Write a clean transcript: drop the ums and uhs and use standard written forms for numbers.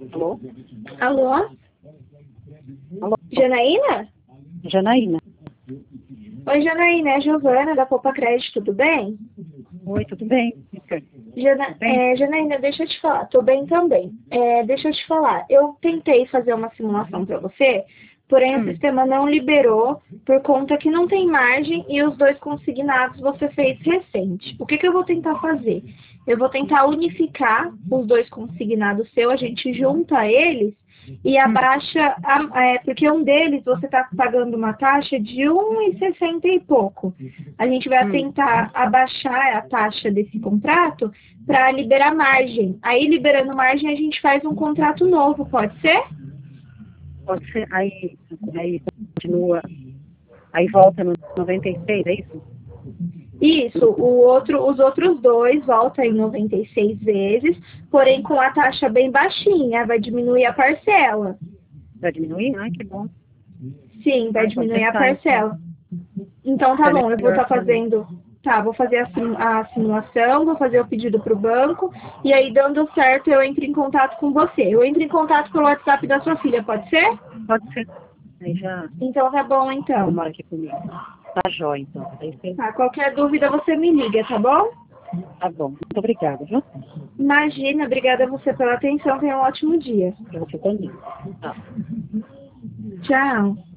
Alô? Alô? Alô? Janaína? Janaína. Oi, Janaína, é a Giovana da Poupa Crédito, tudo bem? Oi, tudo bem? Janaína, deixa eu te falar, tô bem também. Deixa eu te falar, eu tentei fazer uma simulação para você, porém o sistema não liberou por conta que não tem margem e os dois consignados você fez recente. O que que eu vou tentar fazer? Eu vou tentar unificar os dois consignados seu, a gente junta eles e abaixa, porque um deles você está pagando uma taxa de 1,60 e pouco. A gente vai tentar abaixar a taxa desse contrato para liberar margem. Aí, liberando margem, a gente faz um contrato novo, pode ser? Pode ser, aí continua, aí volta no 96, é isso? Isso, os outros dois voltam em 96 vezes, porém com a taxa bem baixinha, vai diminuir a parcela. Vai diminuir? Ai, que bom. Sim, vai Pode diminuir a deixar, então. parcela. Então tá É bom, eu vou melhor estar pra mim. fazendo. Tá, vou fazer a simulação, vou fazer o pedido para o banco, e aí dando certo eu entro em contato com você. Eu entro em contato pelo WhatsApp da sua filha, pode ser? Pode ser. Aí já Então tá bom, então. mora aqui comigo. Tá jóia, então. Aí você... Tá, qualquer dúvida você me liga, tá bom? Tá bom. Muito obrigada, viu? Imagina, obrigada a você pela atenção, tenha um ótimo dia. Pra você também. Tá. Tchau.